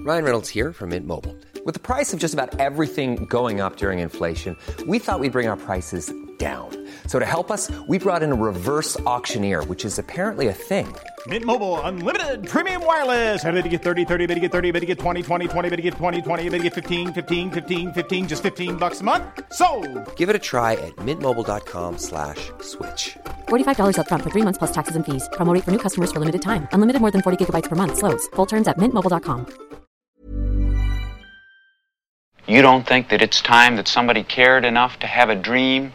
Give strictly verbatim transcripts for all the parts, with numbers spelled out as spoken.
Ryan Reynolds here from Mint Mobile. With the price of just about everything going up during inflation, we thought we'd bring our prices down. So to help us, we brought in a reverse auctioneer, which is apparently a thing. Mint Mobile Unlimited Premium Wireless. How to get thirty, thirty, how to get thirty, how to get twenty, twenty, twenty, how to get twenty, twenty, how to get fifteen, fifteen, fifteen, fifteen, just fifteen bucks a month? Sold! Give it a try at mintmobile.com slash switch. forty-five dollars up front for three months plus taxes and fees. Promo rate for new customers for limited time. Unlimited more than forty gigabytes per month. Slows full terms at mint mobile dot com. You don't think that it's time that somebody cared enough to have a dream?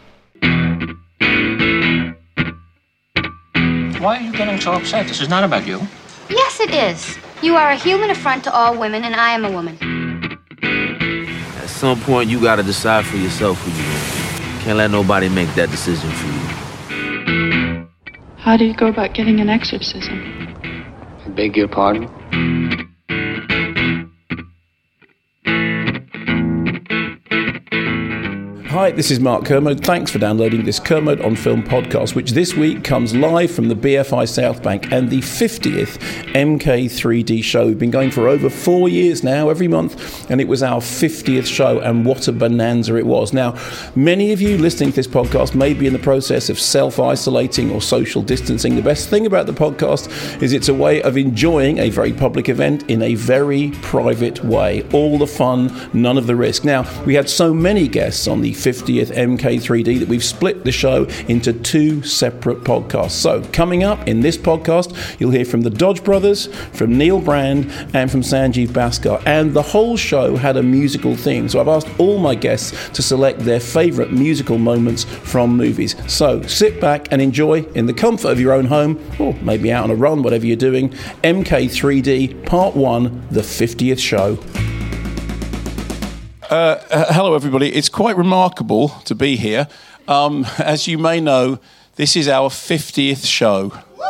Why are you getting so upset? This is not about you. Yes, it is. You are a human affront to all women, and I am a woman. At some point, you gotta decide for yourself who you are. Can't let nobody make that decision for you. How do you go about getting an exorcism? I beg your pardon? Hi, this is Mark Kermode. Thanks for downloading this Kermode on Film podcast, which this week comes live from the B F I South Bank and the fiftieth M K three D show. We've been going for over four years now, every month, and it was our fiftieth show, and what a bonanza it was. Now, many of you listening to this podcast may be in the process of self-isolating or social distancing. The best thing about the podcast is it's a way of enjoying a very public event in a very private way. All the fun, none of the risk. Now, we had so many guests on the fiftieth M K three D that we've split the show into two separate podcasts. So coming up in this podcast, you'll hear from the Dodge Brothers, from Neil Brand, and from Sanjeev Bhaskar. And the whole show had a musical theme. So I've asked all my guests to select their favourite musical moments from movies. So sit back and enjoy in the comfort of your own home, or maybe out on a run, whatever you're doing, M K three D Part one, the fiftieth show. Uh, uh, hello, everybody. It's quite remarkable to be here. Um, as you may know, this is our fiftieth show.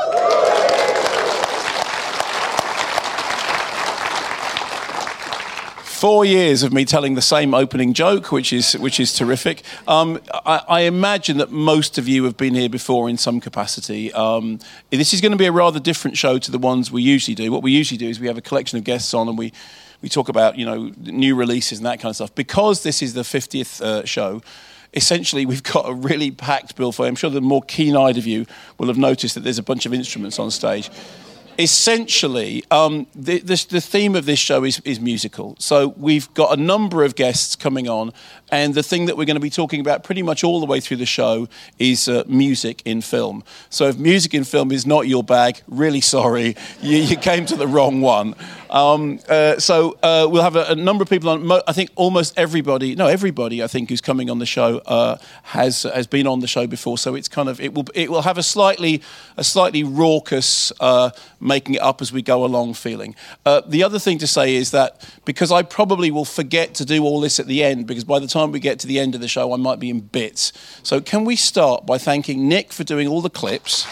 Four years of me telling the same opening joke, which is which is terrific. Um, I, I imagine that most of you have been here before in some capacity. Um, this is going to be a rather different show to the ones we usually do. What we usually do is we have a collection of guests on and we We talk about, you know, new releases and that kind of stuff. Because this is the fiftieth uh, show, essentially we've got a really packed bill for you. I'm sure the more keen-eyed of you will have noticed that there's a bunch of instruments on stage. Essentially, um, the, the, the theme of this show is, is musical. So we've got a number of guests coming on, and the thing that we're going to be talking about pretty much all the way through the show is uh, music in film. So if music in film is not your bag, really sorry, you, you came to the wrong one. Um, uh, so uh, we'll have a, a number of people on. Mo- I think almost everybody, no, everybody, I think, who's coming on the show uh, has has been on the show before. So it's kind of it will it will have a slightly a slightly raucous, uh, making it up as we go along feeling. Uh, the other thing to say is that because I probably will forget to do all this at the end, because by the time we get to the end of the show, I might be in bits. So can we start by thanking Nick for doing all the clips?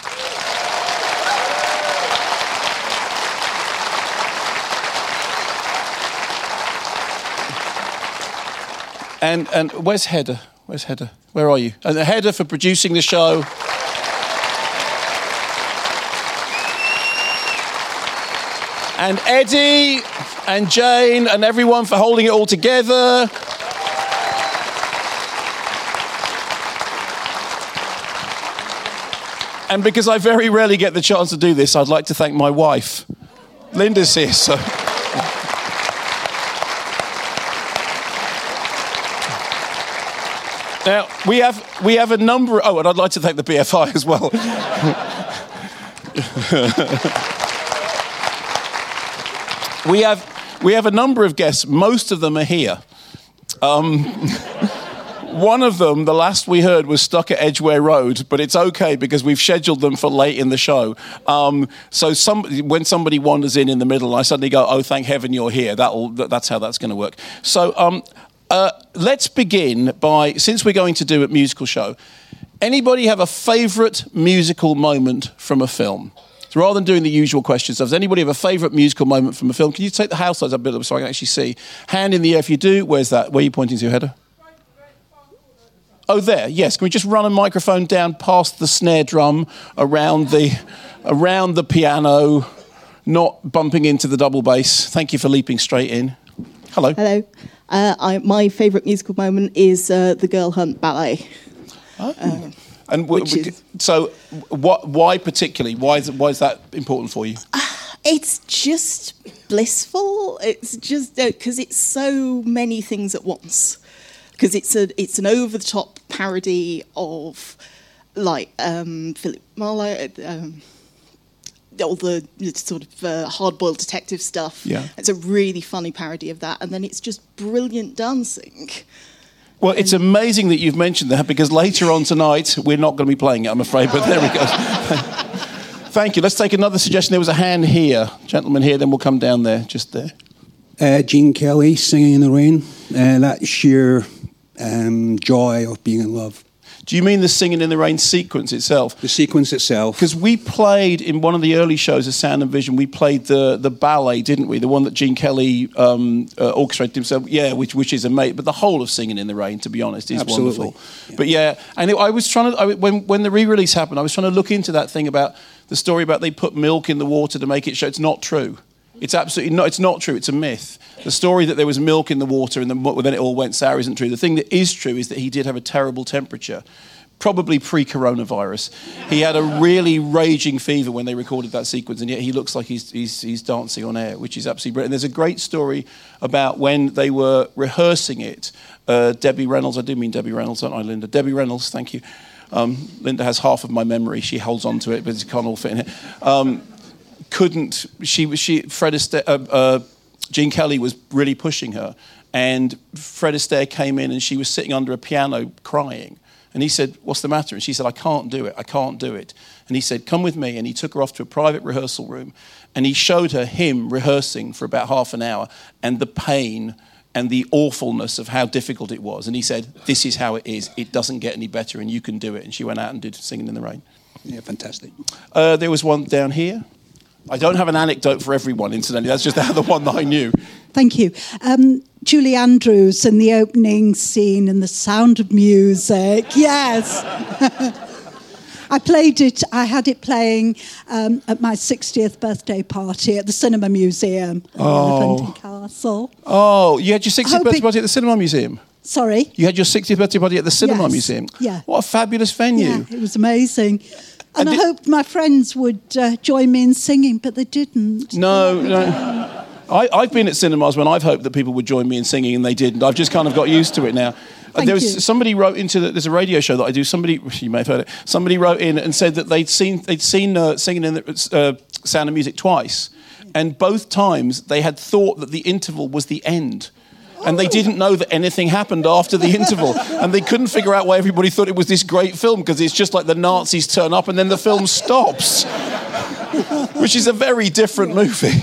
And and where's Heather? Where's Heather? Where are you? And Heather for producing the show. And Eddie and Jane and everyone for holding it all together. And because I very rarely get the chance to do this, I'd like to thank my wife. Linda's here, so... Now, we have we have a number... Oh, and I'd like to thank the B F I as well. we have we have a number of guests. Most of them are here. Um, one of them, the last we heard, was stuck at Edgware Road, but it's okay because we've scheduled them for late in the show. Um, so some, when somebody wanders in in the middle, I suddenly go, oh, thank heaven you're here. That'll, that's how that's going to work. So... Um, Uh, let's begin by, since we're going to do a musical show, anybody have a favourite musical moment from a film? So rather than doing the usual questions, does anybody have a favourite musical moment from a film? Can you take the house lights up a bit so I can actually see? Hand in the air if you do. Where's that? Where are you pointing to, Heather? Oh, there. Yes. Can we just run a microphone down past the snare drum, around the, around the piano, not bumping into the double bass. Thank you for leaping straight in. Hello. Hello. Uh, I, my favourite musical moment is uh, the Girl Hunt ballet. Oh. Uh, and w- w- is... so, what? Why particularly? Why is why is that important for you? Uh, it's just blissful. It's just because uh, it's so many things at once. Because it's a it's an over the top parody of like um, Philip Marlowe. Um, all the sort of uh, hard-boiled detective stuff. Yeah. It's a really funny parody of that. And then it's just brilliant dancing. Well, it's amazing that you've mentioned that, because later on tonight, we're not going to be playing it, I'm afraid, but there we go. Thank you. Let's take another suggestion. There was a hand here. Gentleman here, then we'll come down there, just there. Uh, Gene Kelly, Singing in the Rain. Uh, that sheer um, joy of being in love. Do you mean the Singing in the Rain sequence itself? The sequence itself. Because we played, in one of the early shows of Sound and Vision, we played the, the ballet, didn't we? The one that Gene Kelly um, uh, orchestrated himself. Yeah, which which is amazing. But the whole of Singing in the Rain, to be honest, is Absolutely. wonderful. Yeah. But yeah, and it, I was trying to, I, when, when the re-release happened, I was trying to look into that thing about the story about they put milk in the water to make it show. It's not true. It's absolutely not. It's not true. It's a myth. The story that there was milk in the water and then it all went sour isn't true. The thing that is true is that he did have a terrible temperature. Probably pre-coronavirus. He had a really raging fever when they recorded that sequence, and yet he looks like he's, he's, he's dancing on air, which is absolutely brilliant. And there's a great story about when they were rehearsing it. Uh, Debbie Reynolds, I do mean Debbie Reynolds, don't I, Linda? Debbie Reynolds, thank you. Um, Linda has half of my memory. She holds on to it, but it can't all fit in here. Um, couldn't, she was, she, Fred Astaire, uh, uh, Gene Kelly was really pushing her, and Fred Astaire came in and she was sitting under a piano crying. And he said, what's the matter? And she said, I can't do it, I can't do it. And he said, come with me. And he took her off to a private rehearsal room. And he showed her him rehearsing for about half an hour and the pain and the awfulness of how difficult it was. And he said, this is how it is. It doesn't get any better and you can do it. And she went out and did Singing in the Rain. Yeah, fantastic. Uh, there was one down here. I don't have an anecdote for everyone, incidentally. That's just the one that I knew. Thank you. Um, Julie Andrews in the opening scene in The Sound of Music. Yes. I played it, I had it playing um, at my sixtieth birthday party at the Cinema Museum in Oh. Elephant Castle. Oh, you had your sixtieth Hoping- birthday party at the Cinema Museum? Sorry? You had your sixtieth birthday party at the Cinema Yes. Museum? Yeah. What a fabulous venue. Yeah, it was amazing. And, And I did- hoped my friends would uh, join me in singing, but they didn't. No, no. I, I've been at cinemas when I've hoped that people would join me in singing and they didn't. I've just kind of got used to it now. Thank there was you. somebody wrote into the, there's a radio show that I do. Somebody, you may have heard it. Somebody wrote in and said that they'd seen they'd seen uh, Singing in the uh, Sound of Music twice, and both times they had thought that the interval was the end. And they didn't know that anything happened after the interval. And they couldn't figure out why everybody thought it was this great film, because it's just like the Nazis turn up and then the film stops. Which is a very different movie.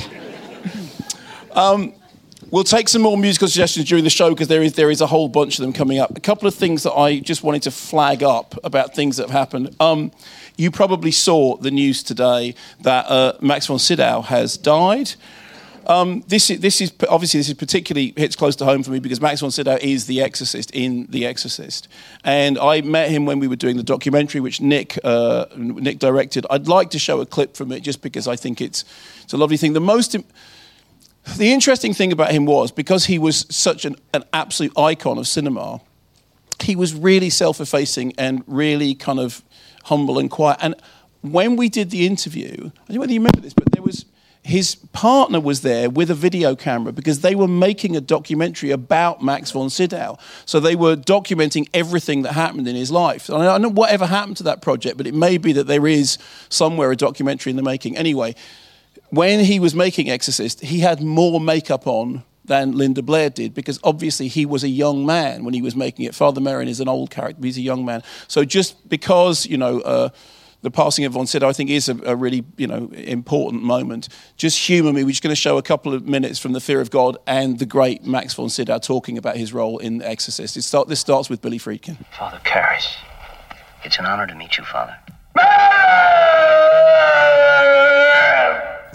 Um, we'll take some more musical suggestions during the show, because there is, there is a whole bunch of them coming up. A couple of things that I just wanted to flag up about things that have happened. Um, you probably saw the news today that uh, Max von Sydow has died. Um, this is this is obviously this is particularly hits close to home for me, because Max von Sydow is the Exorcist in The Exorcist, and I met him when we were doing the documentary, which Nick uh, Nick directed. I'd like to show a clip from it just because I think it's it's a lovely thing. The most the interesting thing about him was, because he was such an, an absolute icon of cinema, he was really self-effacing and really kind of humble and quiet. And when we did the interview, I don't know whether you remember this, but there was. His partner was there with a video camera, because they were making a documentary about Max von Sydow. So they were documenting everything that happened in his life. And I don't know whatever happened to that project, but it may be that there is somewhere a documentary in the making. Anyway, when he was making Exorcist, he had more makeup on than Linda Blair did, because obviously he was a young man when he was making it. Father Merrin is an old character, but he's a young man. So just because, you know... Uh, the passing of von Sydow, I think, is a, a really, you know, important moment. Just humour me. We're just going to show a couple of minutes from The Fear of God and the great Max von Sydow talking about his role in The Exorcist. It start, this starts with Billy Friedkin. Father Karras, it's an honour to meet you, Father.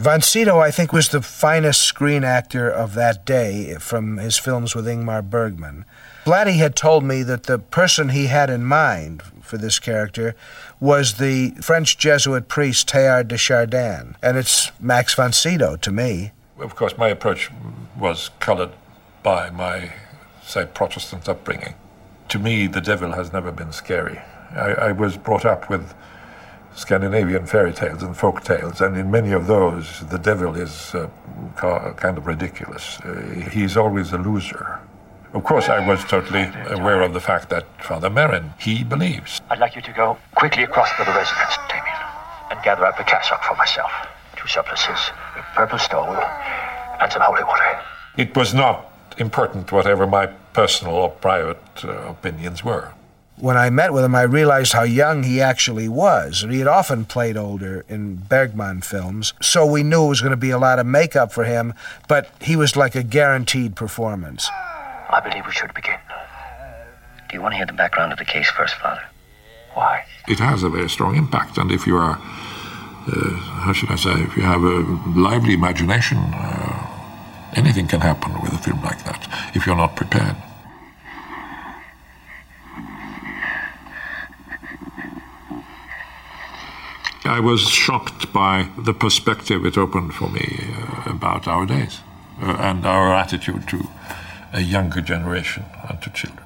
Von Sydow, I think, was the finest screen actor of that day from his films with Ingmar Bergman. Blatty had told me that the person he had in mind for this character was the French Jesuit priest Teilhard de Chardin, and it's Max von Sydow to me. Of course, my approach was colored by my, say, Protestant upbringing. To me, the devil has never been scary. I, I was brought up with Scandinavian fairy tales and folk tales, and in many of those, the devil is uh, ca- kind of ridiculous. Uh, he's always a loser. Of course, I was totally aware of the fact that Father Merrin, he believes. I'd like you to go quickly across to the residence, Damien, and gather up a cassock for myself, two surplices, a purple stole, and some holy water. It was not important whatever my personal or private uh, opinions were. When I met with him, I realized how young he actually was. He had often played older in Bergman films, so we knew it was going to be a lot of makeup for him, but he was like a guaranteed performance. I believe we should begin. Do you want to hear the background of the case first, Father? Why? It has a very strong impact, and if you are, uh, how should I say, if you have a lively imagination, uh, anything can happen with a film like that, if you're not prepared. I was shocked by the perspective it opened for me uh, about our days uh, and our attitude to a younger generation and to children.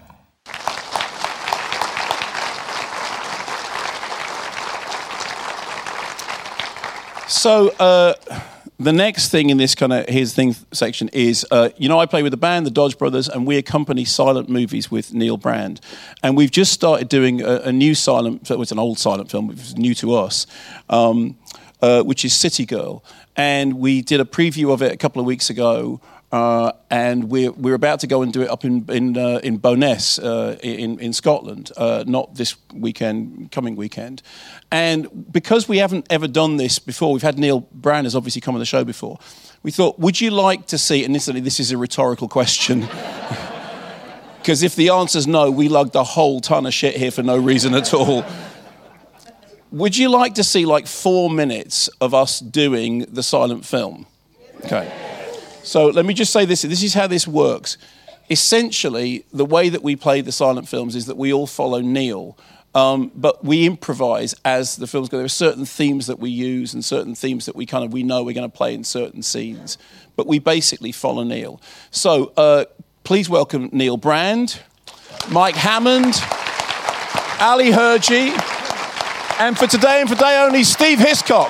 So uh, the next thing in this kind of here's the thing section is, uh, you know, I play with the band, the Dodge Brothers, and we accompany silent movies with Neil Brand. And we've just started doing a, a new silent, it was an old silent film, it was new to us, um, uh, which is City Girl. And we did a preview of it a couple of weeks ago. Uh, and we're we're about to go and do it up in in uh, in Bo'ness uh, in in Scotland, uh, not this weekend, coming weekend. And because we haven't ever done this before, we've had Neil Brand has obviously come on the show before. We thought, would you like to see? And this this is a rhetorical question, because if the answer's no, we lugged a whole ton of shit here for no reason at all. Would you like to see like four minutes of us doing the silent film? Okay. So let me just say this. This is how this works. Essentially, the way that we play the silent films is that we all follow Neil, um, but we improvise as the films go. There are certain themes that we use and certain themes that we kind of we know we're going to play in certain scenes, but we basically follow Neil. So uh, please welcome Neil Brand, Mike Hammond, Ali Hergy, and for today and for today only, Steve Hiscock.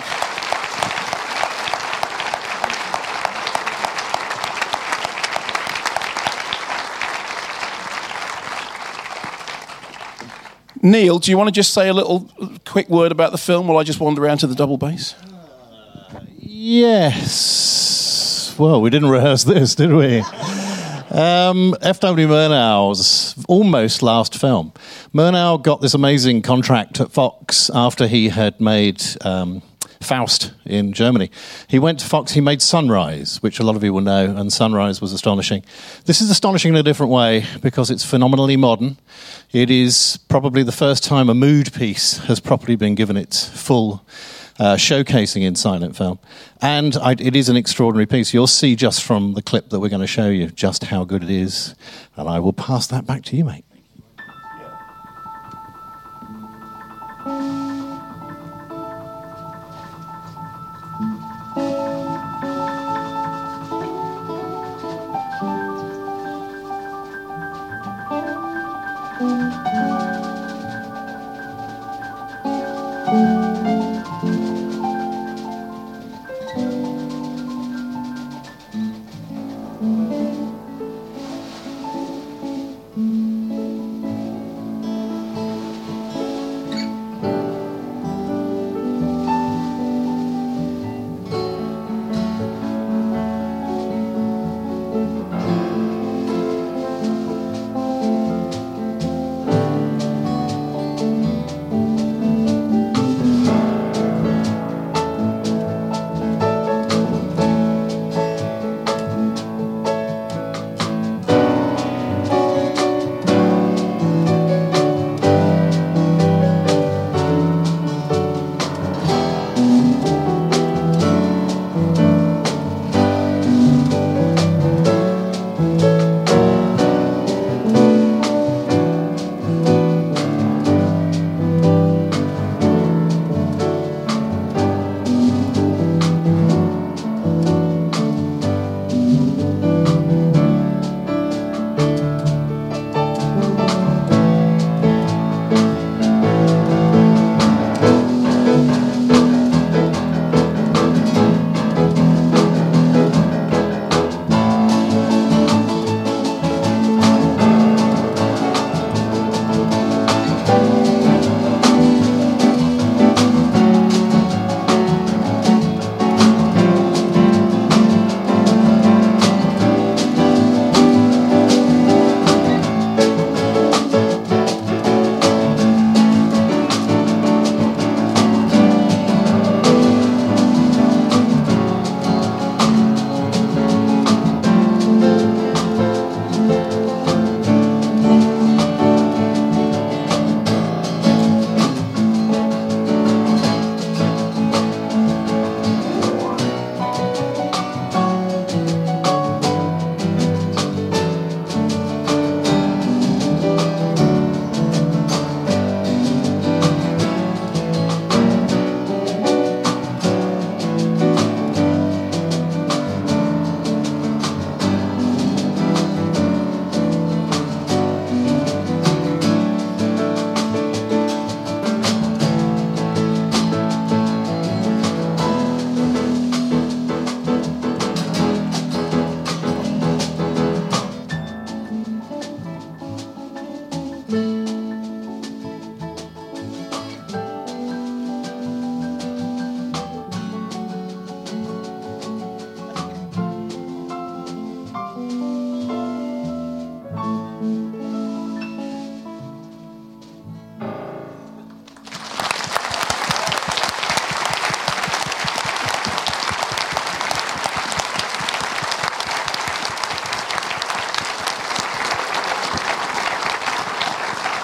Neil, do you want to just say a little quick word about the film while I just wander around to the double bass? Uh, yes. Well, we didn't rehearse this, did we? um, F W Murnau's almost last film. Murnau got this amazing contract at Fox after he had made um, Faust in Germany. He went to Fox, he made Sunrise, which a lot of you will know, and Sunrise was astonishing. This is astonishing in a different way because it's phenomenally modern. It is probably the first time a mood piece has properly been given its full uh, showcasing in silent film. And I, it is an extraordinary piece. You'll see just from the clip that we're going to show you just how good it is. And I will pass that back to you, mate.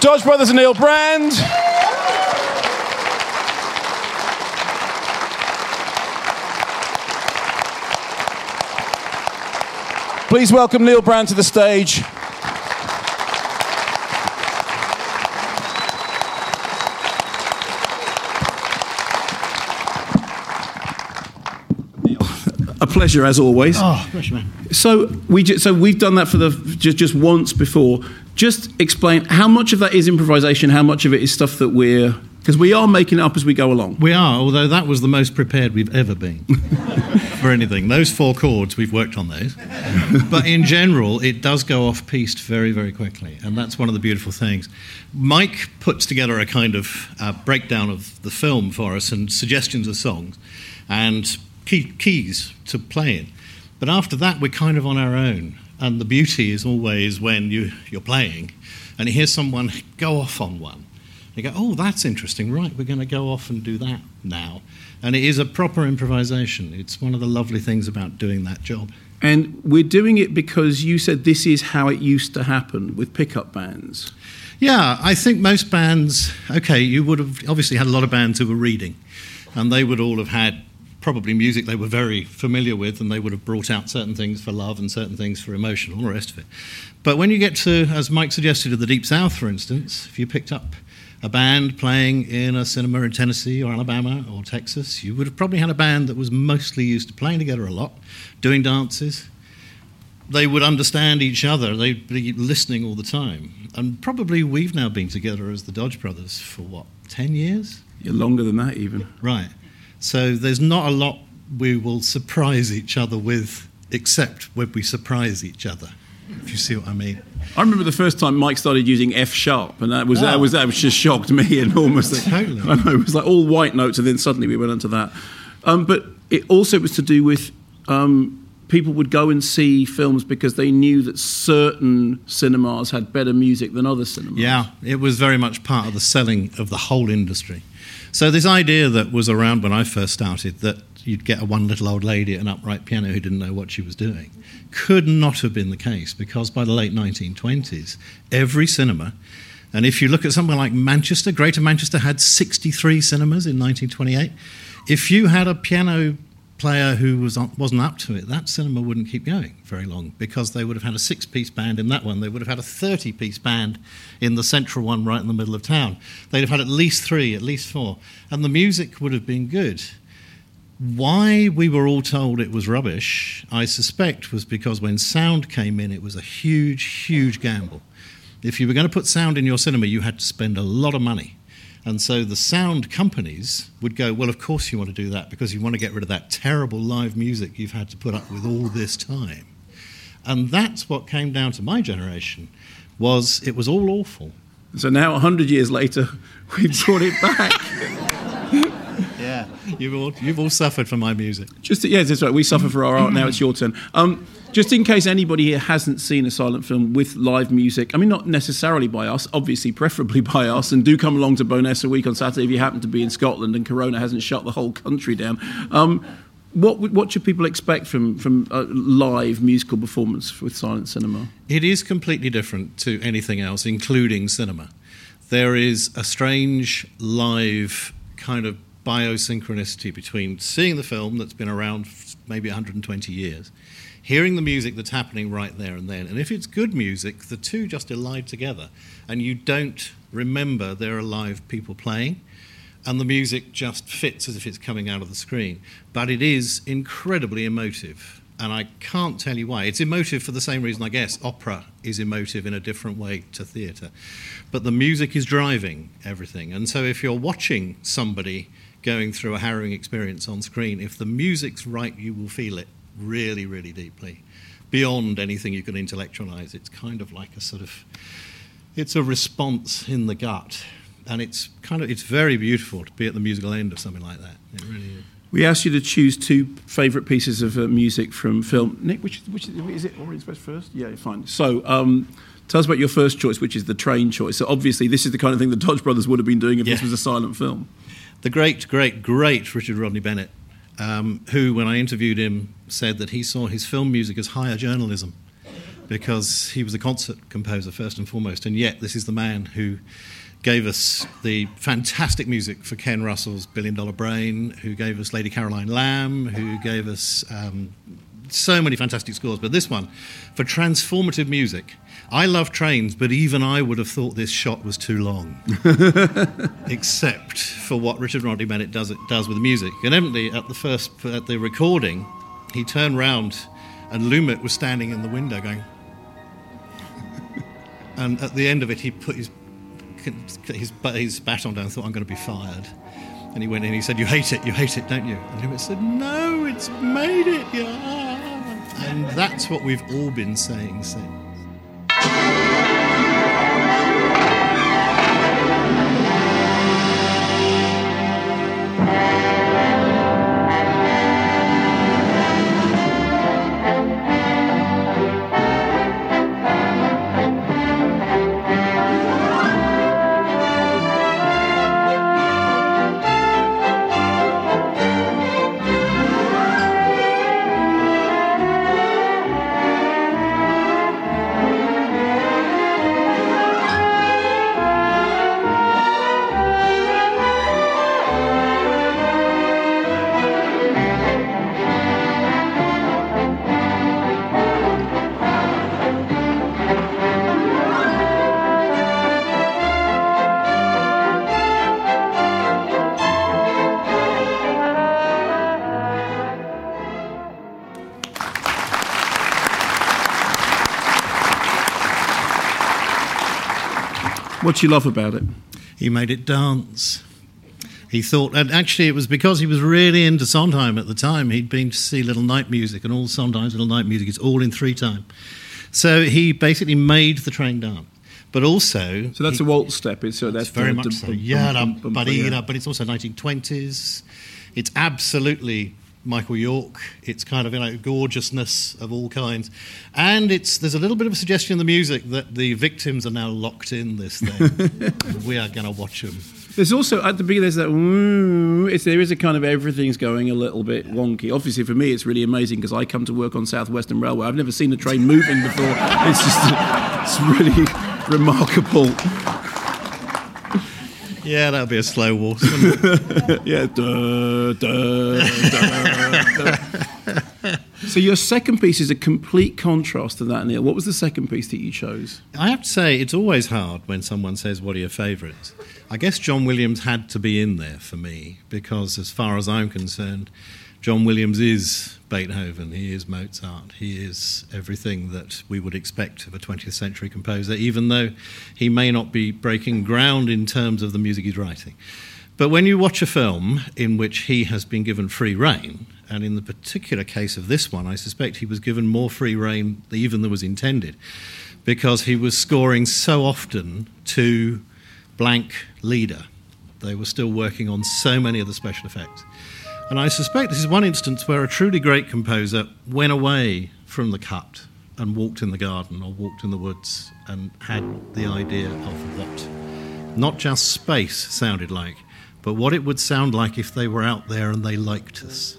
Dodge Brothers and Neil Brand. Please welcome Neil Brand to the stage. A pleasure, as always. Oh, pleasure, man. So we ju- so we've done that for the just just once before. Just explain how much of that is improvisation, how much of it is stuff that we're because we are making it up as we go along. We are, although that was the most prepared we've ever been for anything. Those four chords, we've worked on those. But in general, it does go off-piste very, very quickly, and that's one of the beautiful things. Mike puts together a kind of uh, breakdown of the film for us and suggestions of songs and key, keys to play in. But after that, we're kind of on our own, and the beauty is always when you, you're playing and you hear someone go off on one. You go, oh, that's interesting. Right, we're going to go off and do that now. And it is a proper improvisation. It's one of the lovely things about doing that job. And we're doing it because you said this is how it used to happen with pickup bands. Yeah, I think most bands, okay, you would have obviously had a lot of bands who were reading, and they would all have had probably music they were very familiar with, and they would have brought out certain things for love and certain things for emotion, all the rest of it. But when you get to, as Mike suggested, to the Deep South, for instance, if you picked up a band playing in a cinema in Tennessee or Alabama or Texas, you would have probably had a band that was mostly used to playing together a lot, doing dances. They would understand each other. They'd be listening all the time. And probably we've now been together as the Dodge Brothers for, what, ten years? Yeah, longer than that even. Right. So there's not a lot we will surprise each other with, except when we surprise each other, if you see what I mean. I remember the first time Mike started using F sharp, and that was, oh. that was that was just shocked me enormously. Totally. I know, it was like all white notes, and then suddenly we went onto that. Um, but it also was to do with um, people would go and see films because they knew that certain cinemas had better music than other cinemas. Yeah, it was very much part of the selling of the whole industry. So this idea that was around when I first started, that you'd get a one little old lady at an upright piano who didn't know what she was doing, could not have been the case, because by the late nineteen twenties, every cinema, and if you look at somewhere like Manchester, Greater Manchester had sixty-three cinemas in nineteen twenty-eight. If you had a piano player who was on, wasn't up to it, that cinema wouldn't keep going very long, because they would have had a six-piece band in that one. They would have had a thirty-piece band in the central one right in the middle of town. They'd have had at least three, at least four, and the music would have been good. Why we were all told it was rubbish, I suspect, was because when sound came in, it was a huge, huge gamble. If you were going to put sound in your cinema, you had to spend a lot of money. And so the sound companies would go, well, of course you want to do that, because you want to get rid of that terrible live music you've had to put up with all this time. And that's what came down to my generation, was it was all awful. So now, one hundred years later, we've brought it back. Yeah, you've all, you've all suffered for my music. Just yeah, that's right. We suffer for our art. Now it's your turn. Um, just in case anybody here hasn't seen a silent film with live music, I mean, not necessarily by us, obviously, preferably by us, and do come along to Bowness a week on Saturday if you happen to be in Scotland and Corona hasn't shut the whole country down. Um, what what should people expect from from a live musical performance with silent cinema? It is completely different to anything else, including cinema. There is a strange live kind of biosynchronicity between seeing the film that's been around maybe one hundred twenty years, hearing the music that's happening right there and then, and if it's good music, the two just elide together, and you don't remember there are live people playing, and the music just fits as if it's coming out of the screen. But it is incredibly emotive, and I can't tell you why. It's emotive for the same reason, I guess, opera is emotive in a different way to theatre. But the music is driving everything, and so if you're watching somebody going through a harrowing experience on screen, if the music's right, you will feel it really, really deeply, beyond anything you can intellectualize. It's kind of like a sort of, it's a response in the gut, and it's kind of, it's very beautiful to be at the musical end of something like that. It really is. We asked you to choose two favourite pieces of uh, music from film. Nick, which, which is it? Orange Express first? Yeah, fine. So, um, tell us about your first choice, which is the train choice. So obviously, this is the kind of thing the Dodge Brothers would have been doing if yeah. this was a silent film. The great, great, great Richard Rodney Bennett, um, who, when I interviewed him, said that he saw his film music as higher journalism. because he was a concert composer first and foremost, and yet this is the man who gave us the fantastic music for Ken Russell's Billion Dollar Brain, who gave us Lady Caroline Lamb, who gave us um, so many fantastic scores. But this one, for transformative music, I love trains, but even I would have thought this shot was too long, except for what Richard Rodney Bennett does, it does with the music. And evidently, at the first, at the recording, he turned round and Lumet was standing in the window going... And at the end of it, he put his his, his baton down and thought, I'm going to be fired. And he went in and he said, you hate it, you hate it, don't you? And Lumet said, no, it's made it, yeah. And that's what we've all been saying since. What do you love about it? He made it dance. He thought, and actually it was because he was really into Sondheim at the time. He'd been to see Little Night Music, and all Sondheim's Little Night Music is all in three time. So he basically made the train dance. But also... So that's he, a waltz step. It's, so that's very the, much the, so. the, Yeah, bum, bum, but, yeah. but it's also nineteen twenties. It's absolutely Michael York. It's kind of, you know, gorgeousness of all kinds. And it's there's a little bit of a suggestion in the music that the victims are now locked in this thing. We are going to watch them. There's also, at the beginning, there's that, mm, it's, there is a kind of everything's going a little bit wonky. Obviously, for me, it's really amazing because I come to work on South Western Railway. I've never seen a train moving before. It's just, it's really remarkable. Yeah, that'll be a slow waltz. Yeah, duh, duh, duh, duh. So your second piece is a complete contrast to that, Neil. What was the second piece that you chose? I have to say, it's always hard when someone says, what are your favourites? I guess John Williams had to be in there for me, because as far as I'm concerned, John Williams is Beethoven, he is Mozart, he is everything that we would expect of a twentieth century composer, even though he may not be breaking ground in terms of the music he's writing. But when you watch a film in which he has been given free rein, and in the particular case of this one, I suspect he was given more free rein even than was intended, because he was scoring so often to blank leader. They were still working on so many of the special effects. And I suspect this is one instance where a truly great composer went away from the cut and walked in the garden or walked in the woods and had the idea of what not just space sounded like, but what it would sound like if they were out there and they liked us.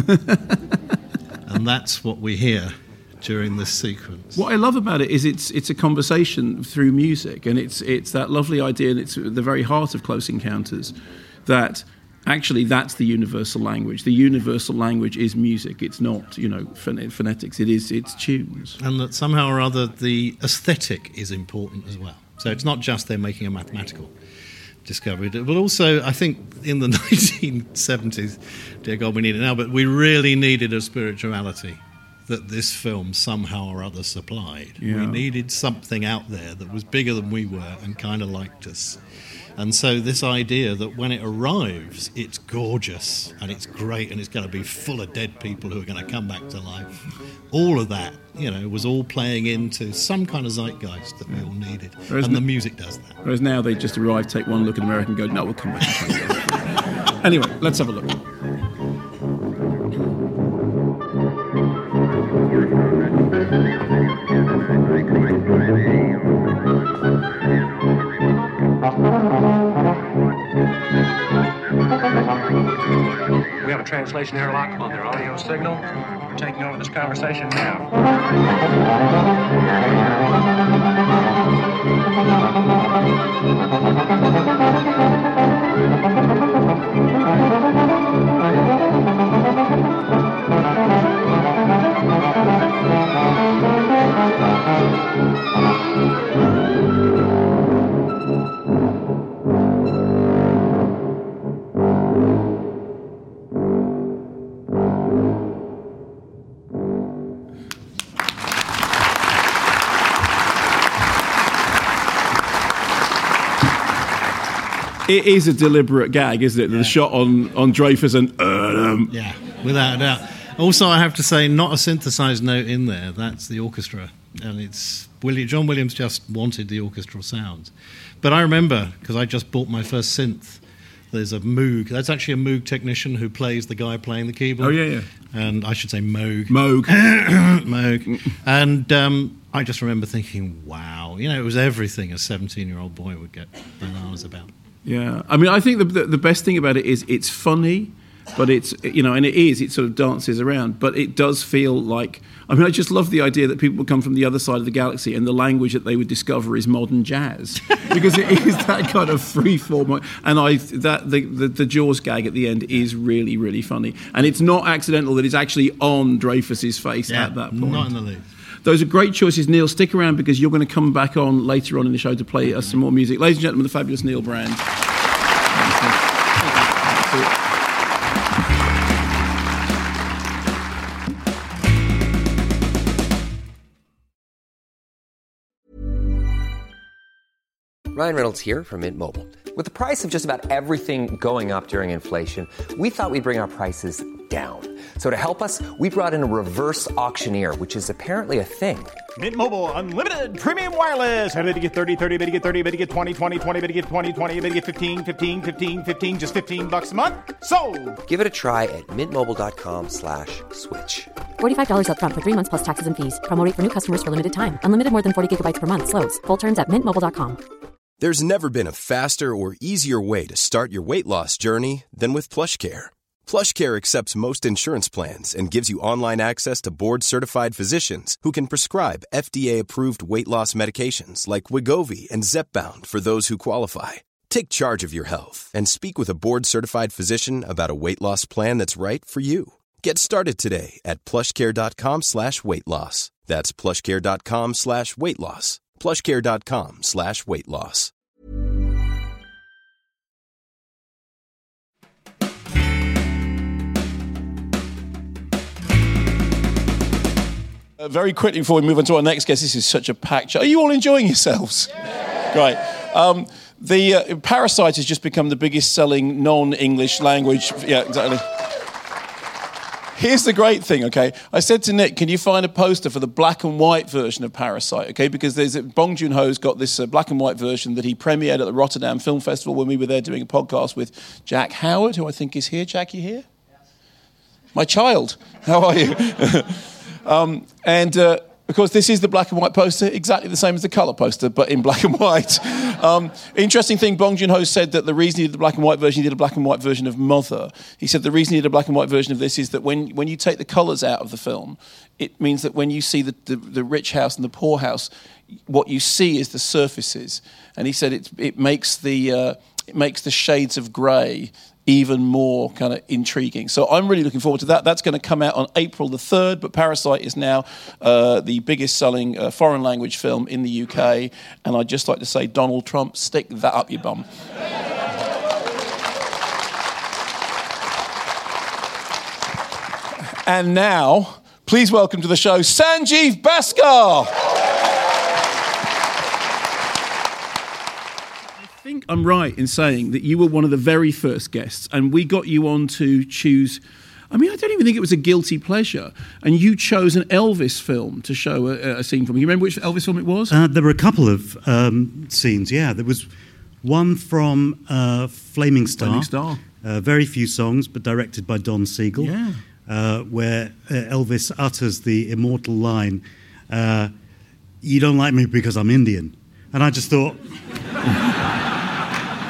And that's what we hear during this sequence. What I love about it is it's it's a conversation through music, and it's it's that lovely idea, and it's at the very heart of Close Encounters, that actually that's the universal language. The universal language is music. It's not, you know, phonet- phonetics. It is it's tunes. And that somehow or other the aesthetic is important as well. So it's not just they're making a mathematical discovery, but also I think in the nineteen seventies, dear God, we need it now, but we really needed a spirituality that this film somehow or other supplied. Yeah. We needed something out there that was bigger than we were and kind of liked us. And so this idea that when it arrives, it's gorgeous and it's great and it's going to be full of dead people who are going to come back to life. All of that, you know, was all playing into some kind of zeitgeist that we all needed. Whereas and the n- music does that. Whereas now they just arrive, take one look at America and go, no, we'll come back. Anyway, let's have a look. We have a translation airlock on their audio signal. taking over this conversation now. It is a deliberate gag, isn't it? Yeah. The shot on, on Dreyfus and... Um. Yeah, without a doubt. Also, I have to say, not a synthesised note in there. That's the orchestra. And it's... William, John Williams just wanted the orchestral sounds. But I remember, because I just bought my first synth, there's a Moog. That's actually a Moog technician who plays the guy playing the keyboard. Oh, yeah, yeah. And I should say Moog. Moog. Moog. And um, I just remember thinking, wow. You know, it was everything a seventeen-year-old boy would get bananas about. Yeah, I mean, I think the, the the best thing about it is it's funny, but it's, you know, and it is, it sort of dances around, but it does feel like, I mean, I just love the idea that people would come from the other side of the galaxy and the language that they would discover is modern jazz, because it is that kind of free form. And I that the, the the Jaws gag at the end is really, really funny, and it's not accidental that it's actually on Dreyfus's face yeah, at that point. Not in the least. Those are great choices, Neil. Stick around because you're going to come back on later on in the show to play us some more music. Ladies and gentlemen, the fabulous Neil Brand. Ryan Reynolds here from Mint Mobile. With the price of just about everything going up during inflation, we thought we'd bring our prices down. So to help us, we brought in a reverse auctioneer, which is apparently a thing. Mint Mobile Unlimited Premium Wireless. How to get thirty, thirty, how to get thirty, how to get twenty, twenty, twenty, how to get twenty, twenty, how to get fifteen, fifteen, fifteen, fifteen, just fifteen bucks a month? Sold! Give it a try at mintmobile.com slash switch. forty-five dollars up front for three months plus taxes and fees. Promo rate for new customers for limited time. Unlimited more than forty gigabytes per month. Slows full terms at mint mobile dot com. There's never been a faster or easier way to start your weight loss journey than with PlushCare. PlushCare accepts most insurance plans and gives you online access to board-certified physicians who can prescribe F D A-approved weight loss medications like Wegovy and Zepbound for those who qualify. Take charge of your health and speak with a board-certified physician about a weight loss plan that's right for you. Get started today at plushcare.com slash weight loss. That's plushcare.com slash weight loss. plushcare.com slash weight loss. Uh, very quickly before we move on to our next guest, this is such a packed show. Are you all enjoying yourselves? Yeah. Great. Um, the uh, Parasite has just become the biggest selling non-English language. Yeah, exactly. Here's the great thing, okay? I said to Nick, can you find a poster for the black and white version of Parasite, okay? Because there's a, Bong Joon-ho's got this uh, black and white version that he premiered at the Rotterdam Film Festival when we were there doing a podcast with Jack Howard, who I think is here. Jack, you here? Yes. My child, how are you? um, and... Uh, Of course, this is the black and white poster, exactly the same as the colour poster, but in black and white. Um, interesting thing, Bong Joon-ho said that the reason he did the black and white version, he did a black and white version of Mother. He said the reason he did a black and white version of this is that when, when you take the colours out of the film, it means that when you see the, the, the rich house and the poor house, what you see is the surfaces. And he said it, it makes the uh, it makes the shades of grey even more kind of intriguing. So I'm really looking forward to that. That's going to come out on April the third, but Parasite is now uh, the biggest selling uh, foreign language film in the U K. And I'd just like to say, Donald Trump, stick that up your bum. And now, please welcome to the show, Sanjeev Bhaskar. I think I'm right in saying that you were one of the very first guests, and we got you on to choose. I mean, I don't even think it was a guilty pleasure, and you chose an Elvis film to show a, a scene from. You remember which Elvis film it was? Uh, there were a couple of um, scenes. Yeah, there was one from uh, Flaming Star. Flaming Star. Uh, very few songs, but directed by Don Siegel. Yeah. Uh, where uh, Elvis utters the immortal line, uh, "You don't like me because I'm Indian," and I just thought.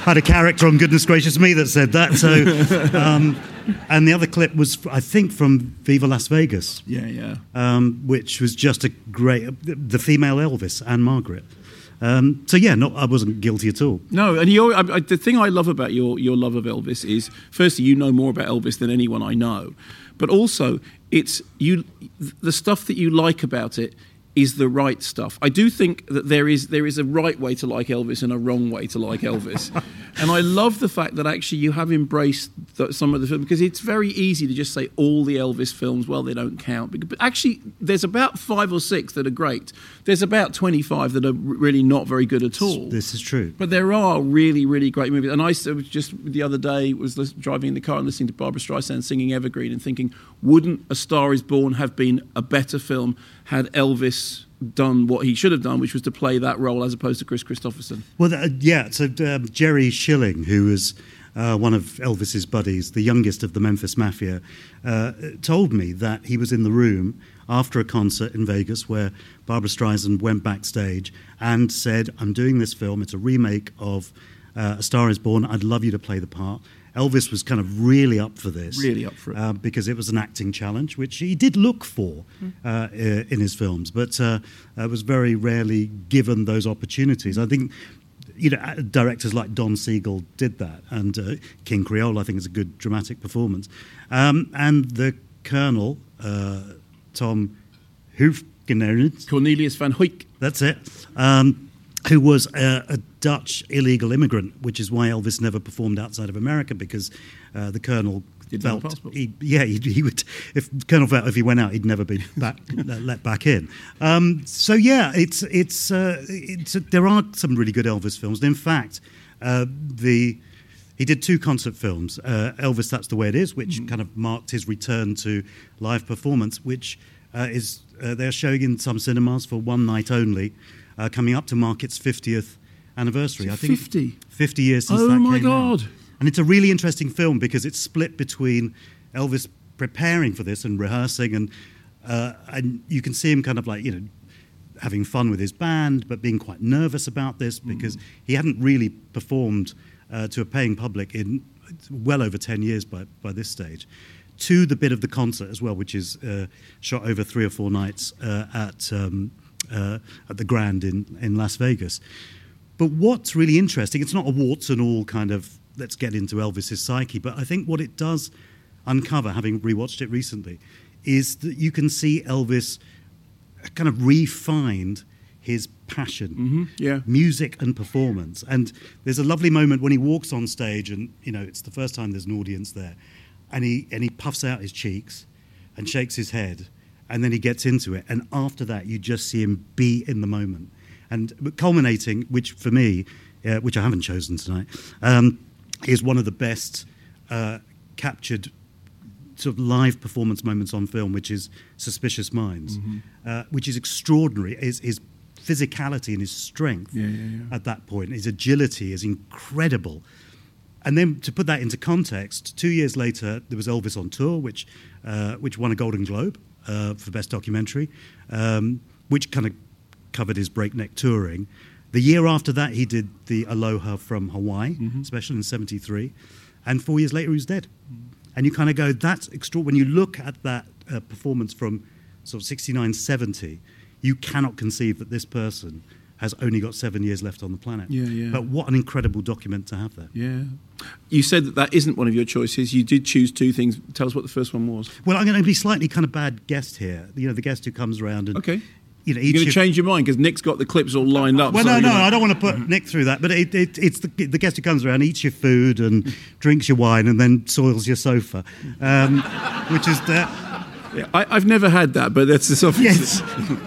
had a character on Goodness Gracious Me that said that. So, um, and the other clip was, I think, from Viva Las Vegas. Yeah, yeah. Um, which was just a great, the female Elvis, Anne Margaret. Um, so yeah, not I wasn't guilty at all. No, and you, I, I, the thing I love about your your love of Elvis is, firstly, you know more about Elvis than anyone I know, but also it's you, the stuff that you like about it is the right stuff. I do think that there is there is a right way to like Elvis and a wrong way to like Elvis. And I love the fact that actually you have embraced the, some of the films, because it's very easy to just say all the Elvis films, well, they don't count. But actually, there's about five or six that are great. There's about twenty-five that are really not very good at all. This is true. But there are really, really great movies. And I just the other day was driving in the car and listening to Barbra Streisand singing Evergreen and thinking, wouldn't A Star Is Born have been a better film had Elvis done what he should have done, which was to play that role as opposed to Chris Christopherson? Well, uh, yeah, so um, Jerry Schilling, who was uh, one of Elvis's buddies, the youngest of the Memphis Mafia, uh, told me that he was in the room after a concert in Vegas where Barbra Streisand went backstage and said, I'm doing this film, it's a remake of uh, A Star Is Born, I'd love you to play the part. Elvis was kind of really up for this. Really up for it. Uh, because it was an acting challenge, which he did look for uh, in his films, but uh, uh, was very rarely given those opportunities. I think, you know, directors like Don Siegel did that, and uh, King Creole, I think, is a good dramatic performance. Um, and the Colonel, uh, Tom Hoefgenerens. Cornelius van Huyck. That's it. Um, who was a, a Dutch illegal immigrant, which is why Elvis never performed outside of America, because uh, the Colonel Didn't felt, have a passport. he, yeah, he, he would. If Colonel felt if he went out, he'd never be back, let back in. Um, so yeah, it's it's uh, it's there are some really good Elvis films. And in fact, uh, the he did two concert films, uh, Elvis, That's the Way It Is, which mm. kind of marked his return to live performance, which uh, is uh, they're showing in some cinemas for one night only. Uh, coming up to mark its fiftieth anniversary. I think fifty? fifty years since oh that my came God. out. And it's a really interesting film because it's split between Elvis preparing for this and rehearsing, and uh, and you can see him kind of like, you know, having fun with his band, but being quite nervous about this because mm. he hadn't really performed uh, to a paying public in well over ten years by, by this stage. To the bit of the concert as well, which is uh, shot over three or four nights uh, at... Um, Uh, at the Grand in, in Las Vegas. But what's really interesting, it's not a warts and all kind of, let's get into Elvis's psyche, but I think what it does uncover, having rewatched it recently, is that you can see Elvis kind of refined his passion, mm-hmm, yeah. music and performance. And there's a lovely moment when he walks on stage and, you know, it's the first time there's an audience there, and he and he puffs out his cheeks and shakes his head. And then he gets into it. And after that, you just see him be in the moment. And culminating, which for me, uh, which I haven't chosen tonight, um, is one of the best uh, captured sort of live performance moments on film, which is Suspicious Minds, mm-hmm. uh, which is extraordinary. His, his physicality and his strength yeah, yeah, yeah. at that point, his agility is incredible. And then to put that into context, two years later, there was Elvis on Tour, which uh, which won a Golden Globe. Uh, for Best Documentary, um, which kind of covered his breakneck touring. The year after that, he did the Aloha from Hawaii mm-hmm. special in seventy-three, and four years later, he was dead. Mm. And you kind of go, that's extraordinary. When you look at that uh, performance from sort of sixty-nine, seventy, you cannot conceive that this person has only got seven years left on the planet. Yeah, yeah. But what an incredible document to have there. Yeah. You said that that isn't one of your choices. You did choose two things. Tell us what the first one was. Well, I'm going to be slightly kind of bad guest here. You know, the guest who comes around and... Okay. You know, You're going to change your mind because Nick's got the clips all lined up. Well, so no, no, gonna... I don't want to put Nick through that. But it, it, it's the, the guest who comes around, eats your food and drinks your wine and then soils your sofa, um, which is the... Yeah, I, I've never had that, but that's the sort of... Yes.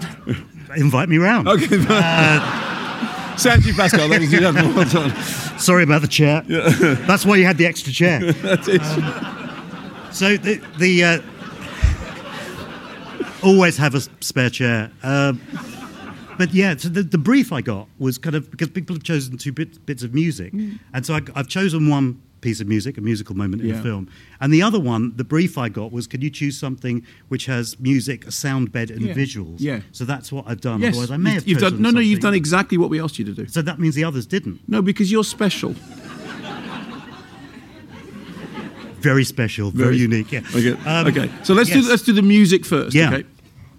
Invite me round. Okay. Uh, Sanji Pascal, ladies and gentlemen, well done. Sorry about the chair. Yeah. That's why you had the extra chair. That is. Um, so the... the uh, always have a spare chair. Um, but yeah, so the, the brief I got was kind of, because people have chosen two bit, bits of music. Mm. And so I, I've chosen one piece of music, a musical moment in yeah. the film. And the other one, the brief I got was, can you choose something which has music, a sound bed and yeah. visuals? Yeah. So that's what I've done. Yes. Otherwise I may you've, have you've chosen done, No, no, something. you've done exactly what we asked you to do. So that means the others didn't? No, because you're special. Very special, very, very unique. Yeah. Okay. Um, okay. So let's yes. do let's do the music first. Yeah. Okay.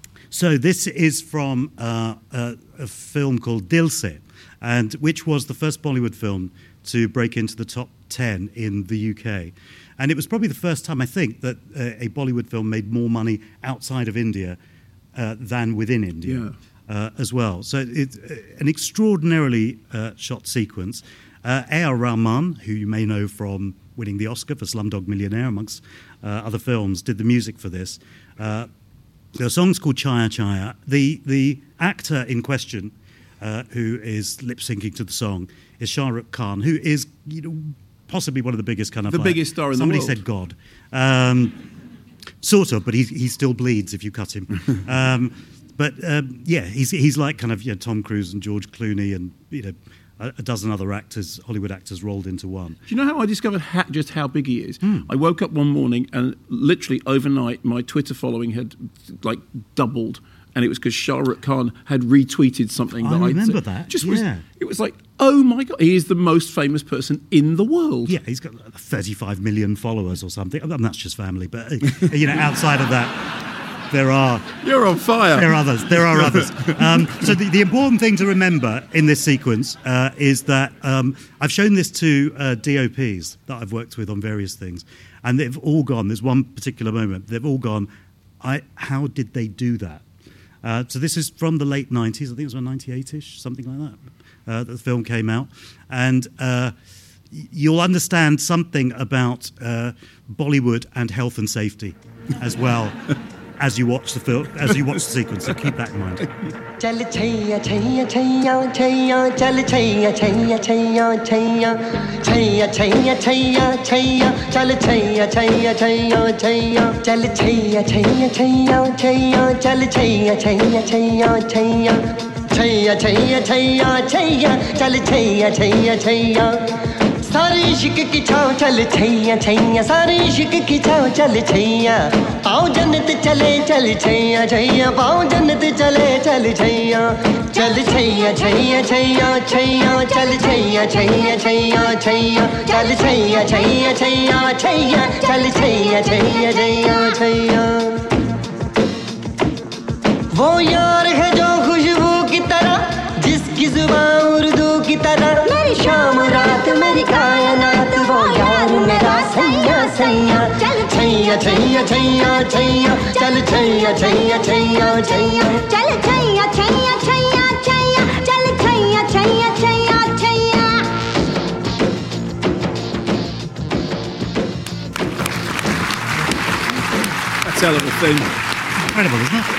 So this is from uh, a, a film called Dil Se, and which was the first Bollywood film to break into the top ten in the U K. And it was probably the first time, I think, that uh, a Bollywood film made more money outside of India uh, than within India yeah. uh, as well. So it's uh, an extraordinarily uh, shot sequence. Uh, A R Rahman, who you may know from winning the Oscar for Slumdog Millionaire, amongst uh, other films, did the music for this. Uh, the song's called Chaya Chaya. The, the actor in question, uh, who is lip-syncing to the song, is Shah Rukh Khan, who is, you know, possibly one of the biggest kind of... The like, biggest star in the somebody world. said God. Um, sort of, but he, he still bleeds if you cut him. um, but, um, yeah, he's he's like kind of you know, Tom Cruise and George Clooney and, you know, a, a dozen other actors, Hollywood actors rolled into one. Do you know how I discovered ha- just how big he is? Mm. I woke up one morning and literally overnight my Twitter following had like doubled. And it was because Shah Rukh Khan had retweeted something. I that I'd remember said. that, Just yeah. was, it was like, oh my God, he is the most famous person in the world. Yeah, he's got thirty-five million followers or something. I mean, that's just family, but uh, you know, outside of that, there are. You're on fire. There are others. There are others. Um, so the, the important thing to remember in this sequence uh, is that um, I've shown this to uh, D O Ps that I've worked with on various things, and they've all gone. There's one particular moment they've all gone. I how did they do that? Uh, so this is from the late nineties. I think it was around ninety-eight-ish, something like that, uh, that the film came out. And uh, you'll understand something about uh, Bollywood and health and safety as well as you watch the film, as you watch the sequence. So keep that in mind. Chal chhaiya chhaiya chhaiya chhaiya chal chhaiya chhaiya chhaiya chhaiya chhaiya chhaiya chhaiya chhaiya chal chhaiya chhaiya chhaiya chhaiya chal chhaiya chhaiya chhaiya chhaiya chal chhaiya chhaiya chhaiya chhaiya chhaiya chhaiya chhaiya chhaiya chal chhaiya chhaiya chhaiya सारे इश्क की छाँव चल छैया छैया सारे इश्क की छाँव चल छैया पाँव जन्नत चले चल छैया छैया पाँव जन्नत चले चल छैया चल छैया छैया छैया छैया चल छैया छैया छैया छैया चल छैया छैया छैया छैया चल छैया छैया छैया छैया वो यार है जो खुशबू की तरह जिसकी जुबान उर्दू की तरह मेरी शाम रात मेरी कायनात वो यार मेरा सैया सैया चल छैया छैया छैया छैया चल छैया छैया छैया छैया चल छैया छैया छैया छैया चल Chaiyya Chaiyya Chaiyya Chaiyya That's a hell of a thing. Incredible, isn't it?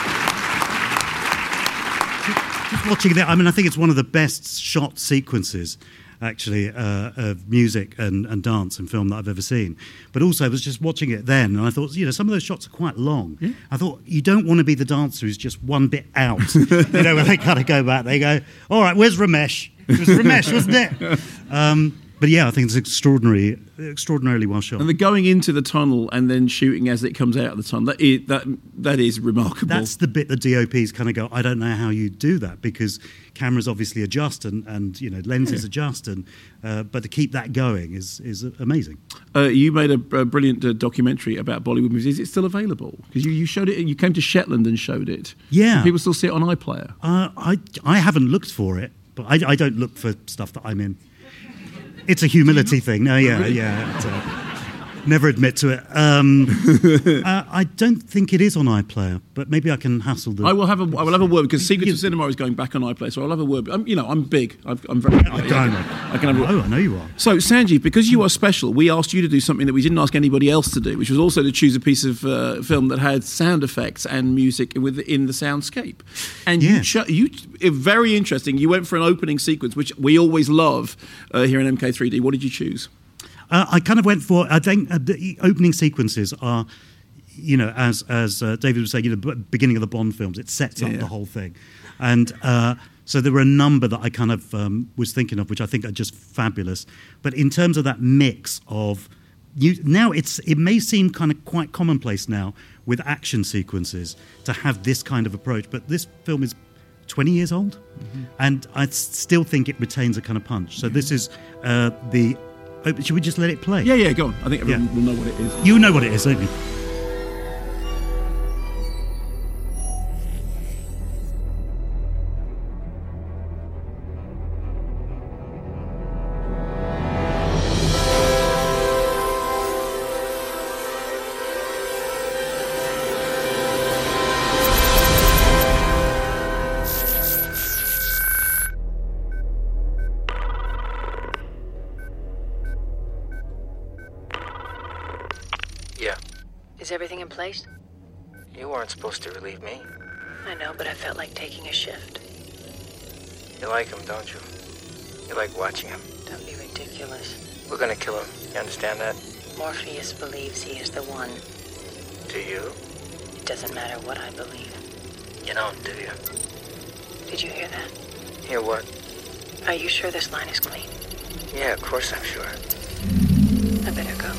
Watching that, I mean, I think it's one of the best shot sequences, actually, uh, of music and, and dance and film that I've ever seen. But also, I was just watching it then, and I thought, you know, some of those shots are quite long. Yeah. I thought, you don't want to be the dancer who's just one bit out. You know, when they kind of go back, they go, all right, where's Ramesh? It was Ramesh, wasn't it? Um, but yeah, I think it's extraordinary, extraordinarily well shot. And the going into the tunnel and then shooting as it comes out of the tunnel, that is, that, that is remarkable. That's the bit that D O Ps kind of go, I don't know how you do that, because cameras obviously adjust and, and you know, lenses yeah. adjust, and uh, but to keep that going is is amazing. Uh, you made a, a brilliant uh, documentary about Bollywood movies. Is it still available? Because you, you showed it, you came to Shetland and showed it. Yeah. Do people still see it on iPlayer? Uh, I, I haven't looked for it, but I, I don't look for stuff that I'm in. It's a humility thing. No, yeah, yeah. It's, uh, never admit to it. Um, uh, I don't think it is on iPlayer, but maybe I can hassle them. I will have a, I will have a word, because Secrets of Cinema is going back on iPlayer, so I'll have a word. I'm, you know, I'm big. I've, I'm very. I, I, can, I can have a, oh, I know you are. So, Sanjeev, because you are special, we asked you to do something that we didn't ask anybody else to do, which was also to choose a piece of uh, film that had sound effects and music within the soundscape. And yeah. you, cho- you, very interesting. You went for an opening sequence, which we always love uh, here in M K three D. What did you choose? Uh, I kind of went for, I think uh, the opening sequences are, you know, as as uh, David was saying, you know, the beginning of the Bond films, it sets up yeah. the whole thing. And uh, so there were a number that I kind of um, was thinking of, which I think are just fabulous. But in terms of that mix of, you, now it's it may seem kind of quite commonplace now with action sequences to have this kind of approach, but this film is twenty years old, mm-hmm. and I still think it retains a kind of punch. So mm-hmm. this is uh, the uh, should we just let it play? Yeah, yeah, go on. I think everyone Yeah. will know what it is. You know what it is, don't you? Yeah. Is everything in place? You weren't supposed to relieve me. I know, but I felt like taking a shift. You like him, don't you? You like watching him. Don't be ridiculous. We're gonna kill him. You understand that? Morpheus believes he is the one. Do you? It doesn't matter what I believe. You don't, do you? Did you hear that? Hear what? Are you sure this line is clean? Yeah, of course I'm sure. I better go.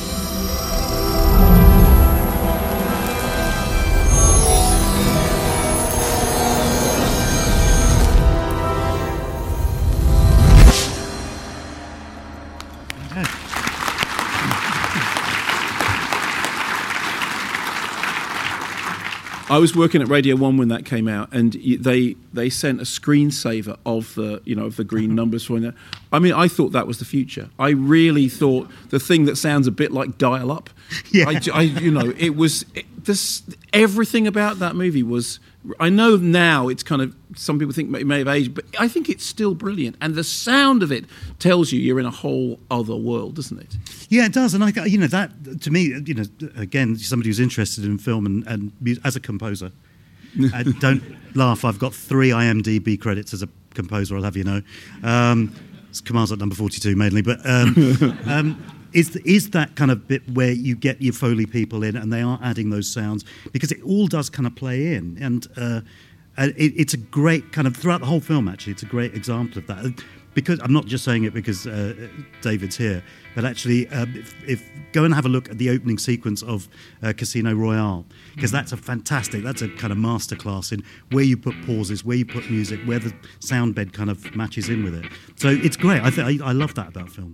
I was working at Radio One when that came out, and y- they they sent a screensaver of the you know of the green numbers for that. I mean, I thought that was the future. I really thought the thing that sounds a bit like dial-up. Yeah. I, I you know it was it, this everything about that movie was. I know now it's kind of some people think it may have aged, but I think it's still brilliant, and the sound of it tells you you're in a whole other world, doesn't it? Yeah, it does, and I, you know, that to me, you know, again, somebody who's interested in film and, and music, as a composer, uh, don't laugh. I've got three I M D B credits as a composer. I'll have you know, um, it's commands at number forty-two mainly, but um, um, is is that kind of bit where you get your Foley people in and they are adding those sounds because it all does kind of play in, and uh, it, it's a great kind of throughout the whole film. Actually, it's a great example of that. Because I'm not just saying it because uh, David's here, but actually, uh, if, if go and have a look at the opening sequence of uh, Casino Royale, because that's a fantastic, that's a kind of masterclass in where you put pauses, where you put music, where the sound bed kind of matches in with it. So it's great. I th- I, I love that about films.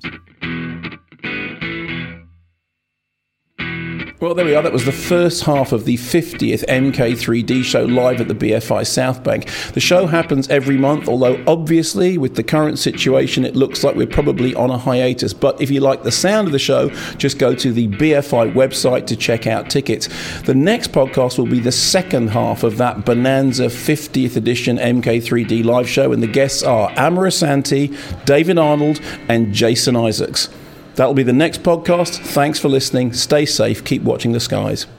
Well, there we are. That was the first half of the fiftieth M K three D show live at the B F I South Bank. The show happens every month, although obviously with the current situation it looks like we're probably on a hiatus. But if you like the sound of the show, just go to the B F I website to check out tickets. The next podcast will be the second half of that Bonanza fiftieth edition M K three D live show, and the guests are Amara Santi, David Arnold and Jason Isaacs. That'll be the next podcast. Thanks for listening. Stay safe. Keep watching the skies.